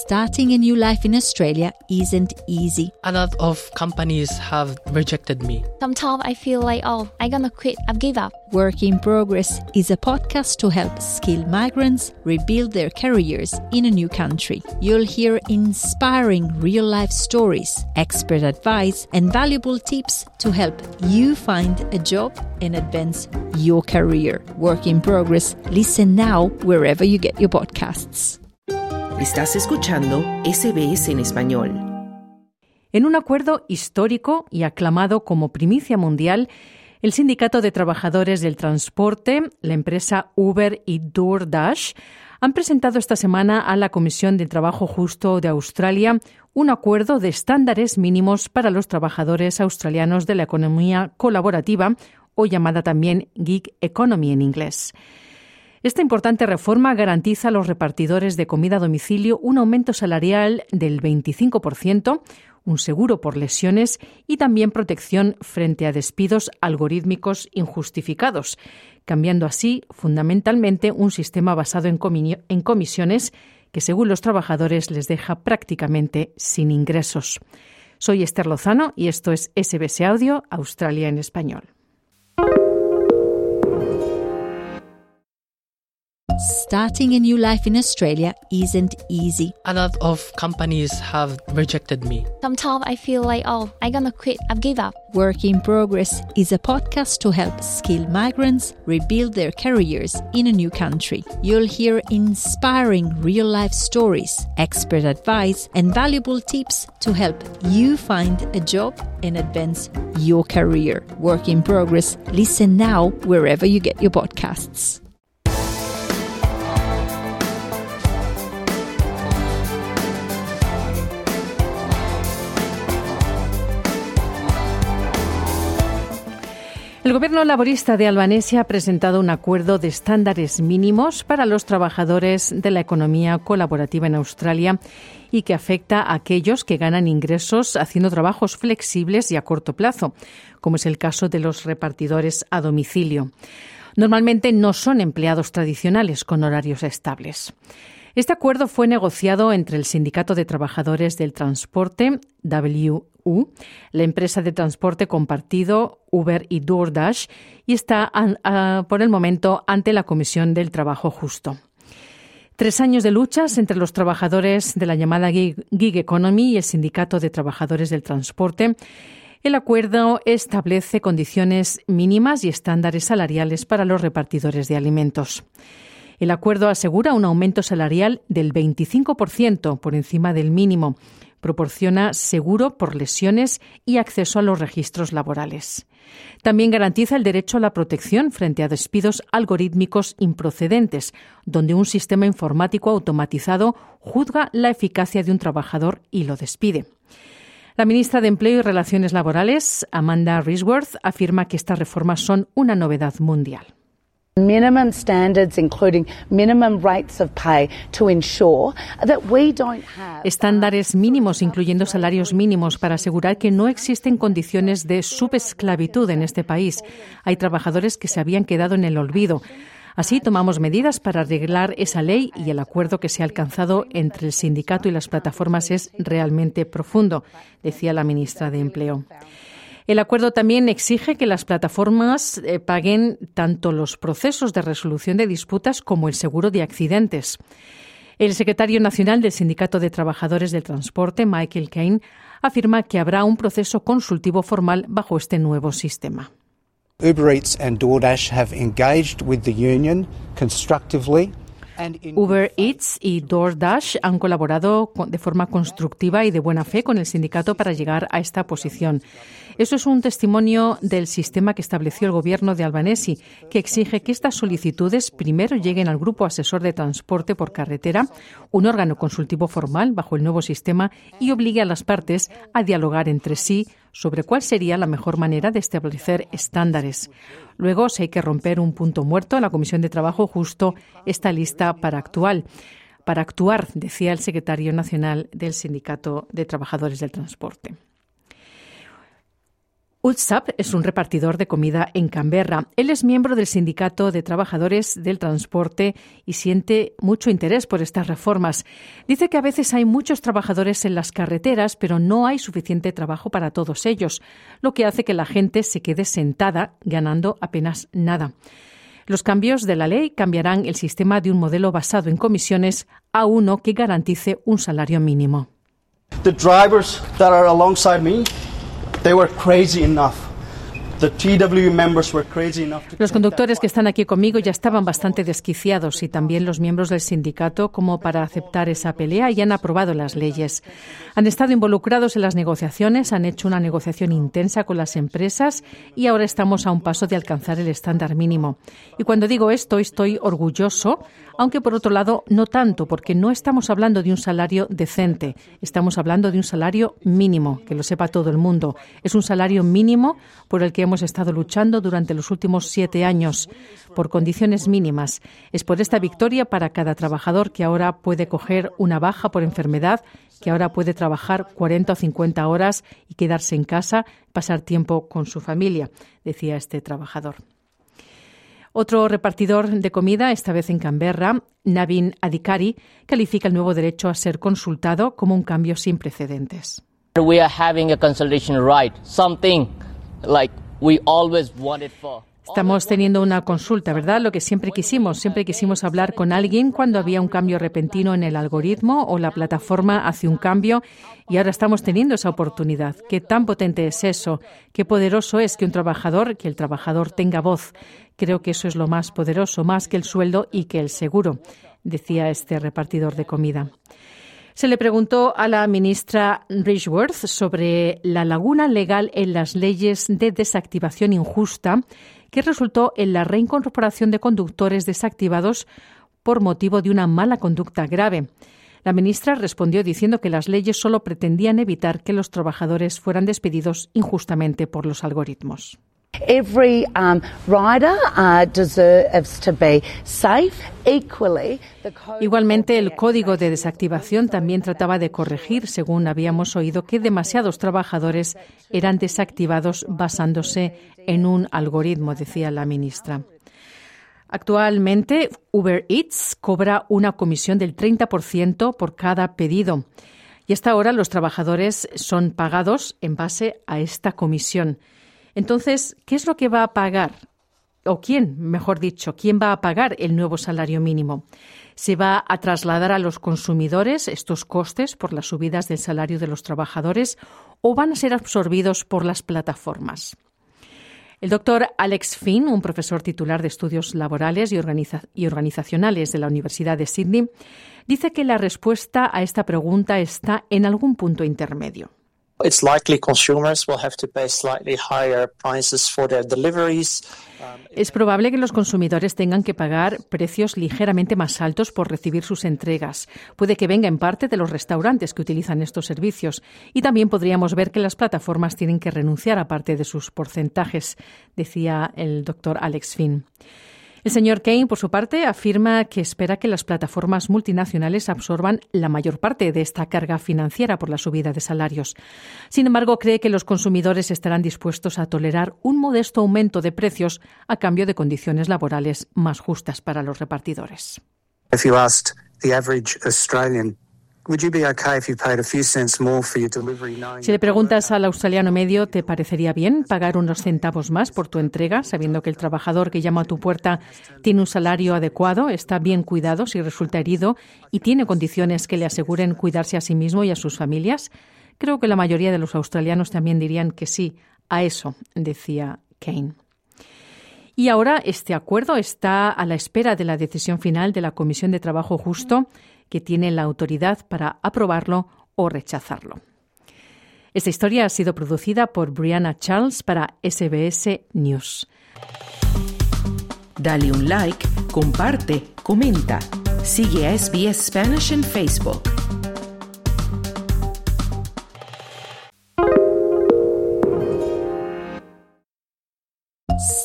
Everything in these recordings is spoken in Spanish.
Starting a new life in Australia isn't easy. A lot of companies have rejected me. Sometimes I feel like, I'm gonna quit, I've given up. Work in Progress is a podcast to help skilled migrants rebuild their careers in a new country. You'll hear inspiring real-life stories, expert advice, and valuable tips to help you find a job and advance your career. Work in Progress. Listen now wherever you get your podcasts. Estás escuchando SBS en español. En un acuerdo histórico y aclamado como primicia mundial, el Sindicato de Trabajadores del Transporte, la empresa Uber y DoorDash han presentado esta semana a la Comisión de Trabajo Justo de Australia un acuerdo de estándares mínimos para los trabajadores australianos de la economía colaborativa, o llamada también gig economy en inglés. Esta importante reforma garantiza a los repartidores de comida a domicilio un aumento salarial del 25%, un seguro por lesiones y también protección frente a despidos algorítmicos injustificados, cambiando así fundamentalmente un sistema basado en comisiones que, según los trabajadores, les deja prácticamente sin ingresos. Soy Esther Lozano y esto es SBS Audio, Australia en español. Starting a new life in Australia isn't easy. A lot of companies have rejected me. Sometimes I feel like, I'm gonna quit, I've given up. Work in Progress is a podcast to help skilled migrants rebuild their careers in a new country. You'll hear inspiring real-life stories, expert advice, and valuable tips to help you find a job and advance your career. Work in Progress. Listen now wherever you get your podcasts. El gobierno laborista de Albanese ha presentado un acuerdo de estándares mínimos para los trabajadores de la economía colaborativa en Australia y que afecta a aquellos que ganan ingresos haciendo trabajos flexibles y a corto plazo, como es el caso de los repartidores a domicilio. Normalmente no son empleados tradicionales con horarios estables. Este acuerdo fue negociado entre el Sindicato de Trabajadores del Transporte, WU, la empresa de transporte compartido Uber y DoorDash, y está por el momento ante la Comisión del Trabajo Justo. 3 años de luchas entre los trabajadores de la llamada gig economy y el Sindicato de Trabajadores del Transporte. El acuerdo establece condiciones mínimas y estándares salariales para los repartidores de alimentos. El acuerdo asegura un aumento salarial del 25% por encima del mínimo, proporciona seguro por lesiones y acceso a los registros laborales. También garantiza el derecho a la protección frente a despidos algorítmicos improcedentes, donde un sistema informático automatizado juzga la eficacia de un trabajador y lo despide. La ministra de Empleo y Relaciones Laborales, Amanda Risworth, afirma que estas reformas son una novedad mundial. Minimum standards, including minimum rates of pay, to ensure that we don't have... Estándares mínimos, incluyendo salarios mínimos, para asegurar que no existen condiciones de subesclavitud en este país. Hay trabajadores que se habían quedado en el olvido. Así, tomamos medidas para arreglar esa ley y el acuerdo que se ha alcanzado entre el sindicato y las plataformas es realmente profundo, decía la ministra de Empleo. El acuerdo también exige que las plataformas paguen tanto los procesos de resolución de disputas como el seguro de accidentes. El secretario nacional del Sindicato de Trabajadores del Transporte, Michael Kane, afirma que habrá un proceso consultivo formal bajo este nuevo sistema. Uber Eats and DoorDash have engaged with the union constructively. Uber Eats y DoorDash han colaborado de forma constructiva y de buena fe con el sindicato para llegar a esta posición. Eso es un testimonio del sistema que estableció el gobierno de Albanese, que exige que estas solicitudes primero lleguen al Grupo Asesor de Transporte por Carretera, un órgano consultivo formal bajo el nuevo sistema, y obligue a las partes a dialogar entre sí sobre cuál sería la mejor manera de establecer estándares. Luego, si hay que romper un punto muerto, la Comisión de Trabajo Justo está lista para actuar, decía el secretario nacional del Sindicato de Trabajadores del Transporte. Utsap es un repartidor de comida en Canberra. Él es miembro del Sindicato de Trabajadores del Transporte y siente mucho interés por estas reformas. Dice que a veces hay muchos trabajadores en las carreteras, pero no hay suficiente trabajo para todos ellos, lo que hace que la gente se quede sentada ganando apenas nada. Los cambios de la ley cambiarán el sistema de un modelo basado en comisiones a uno que garantice un salario mínimo. The drivers that are alongside me, they were crazy enough. The TWU members were crazy enough to Los conductores que están aquí conmigo ya estaban bastante desquiciados y también los miembros del sindicato como para aceptar esa pelea y han aprobado las leyes. Han estado involucrados en las negociaciones, han hecho una negociación intensa con las empresas y ahora estamos a un paso de alcanzar el estándar mínimo. Y cuando digo esto, estoy orgulloso, aunque por otro lado no tanto, porque no estamos hablando de un salario decente, estamos hablando de un salario mínimo, que lo sepa todo el mundo. Es un salario mínimo por el que hemos estado luchando durante los últimos 7 años, por condiciones mínimas. Es por esta victoria para cada trabajador que ahora puede coger una baja por enfermedad, que ahora puede trabajar 40 o 50 horas y quedarse en casa, pasar tiempo con su familia, decía este trabajador. Otro repartidor de comida, esta vez en Canberra, Navin Adhikari, califica el nuevo derecho a ser consultado como un cambio sin precedentes. We are having a consultation right, something like we always wanted for. Estamos teniendo una consulta, ¿verdad? Lo que siempre quisimos hablar con alguien cuando había un cambio repentino en el algoritmo o la plataforma hace un cambio y ahora estamos teniendo esa oportunidad. ¿Qué tan potente es eso? ¿Qué poderoso es que el trabajador tenga voz? Creo que eso es lo más poderoso, más que el sueldo y que el seguro, decía este repartidor de comida. Se le preguntó a la ministra Ridgeworth sobre la laguna legal en las leyes de desactivación injusta que resultó en la reincorporación de conductores desactivados por motivo de una mala conducta grave. La ministra respondió diciendo que las leyes solo pretendían evitar que los trabajadores fueran despedidos injustamente por los algoritmos. Every rider deserves to be safe. Equally, Igualmente, el código de desactivación también trataba de corregir, según habíamos oído, que demasiados trabajadores eran desactivados basándose en un algoritmo, decía la ministra. Actualmente, Uber Eats cobra una comisión del 30% por cada pedido. Y hasta ahora los trabajadores son pagados en base a esta comisión. Entonces, ¿qué es lo que va a pagar? ¿O quién, mejor dicho, quién va a pagar el nuevo salario mínimo? ¿Se va a trasladar a los consumidores estos costes por las subidas del salario de los trabajadores o van a ser absorbidos por las plataformas? El doctor Alex Finn, un profesor titular de estudios laborales y organizacionales de la Universidad de Sydney, dice que la respuesta a esta pregunta está en algún punto intermedio. It's likely consumers will have to pay slightly higher prices for their deliveries. Es probable que los consumidores tengan que pagar precios ligeramente más altos por recibir sus entregas. Puede que venga en parte de los restaurantes que utilizan estos servicios. Y también podríamos ver que las plataformas tienen que renunciar a parte de sus porcentajes, decía el doctor Alex Finn. El señor Kane, por su parte, afirma que espera que las plataformas multinacionales absorban la mayor parte de esta carga financiera por la subida de salarios. Sin embargo, cree que los consumidores estarán dispuestos a tolerar un modesto aumento de precios a cambio de condiciones laborales más justas para los repartidores. If you asked the average Australian, would you be okay if you paid a few cents more for your delivery? Si le preguntas al australiano medio, ¿te parecería bien pagar unos centavos más por tu entrega, sabiendo que el trabajador que llama a tu puerta tiene un salario adecuado, está bien cuidado si resulta herido y tiene condiciones que le aseguren cuidarse a sí mismo y a sus familias? Creo que la mayoría de los australianos también dirían que sí a eso, decía Kane. Y ahora este acuerdo está a la espera de la decisión final de la Comisión de Trabajo Justo, que tiene la autoridad para aprobarlo o rechazarlo. Esta historia ha sido producida por Brianna Charles para SBS News. Dale un like, comparte, comenta. Sigue a SBS Spanish en Facebook.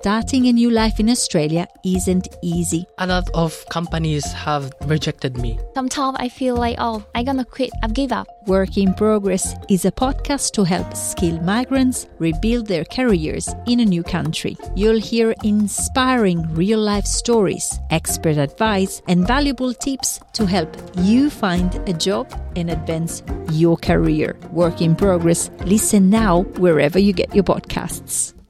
starting a new life in Australia isn't easy. A lot of companies have rejected me. Sometimes I feel like, oh, I'm gonna quit. I've given up. Work in Progress is a podcast to help skilled migrants rebuild their careers in a new country. You'll hear inspiring real-life stories, expert advice, and valuable tips to help you find a job and advance your career. Work in Progress. Listen now wherever you get your podcasts.